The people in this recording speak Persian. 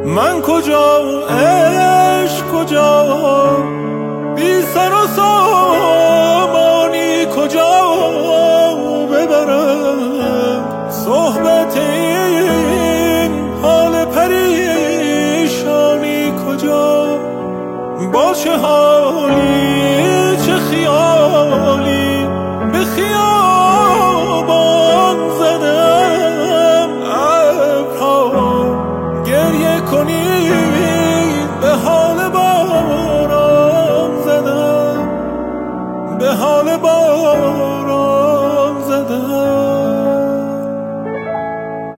من کجا و عشق کجا، بی سر و سامانی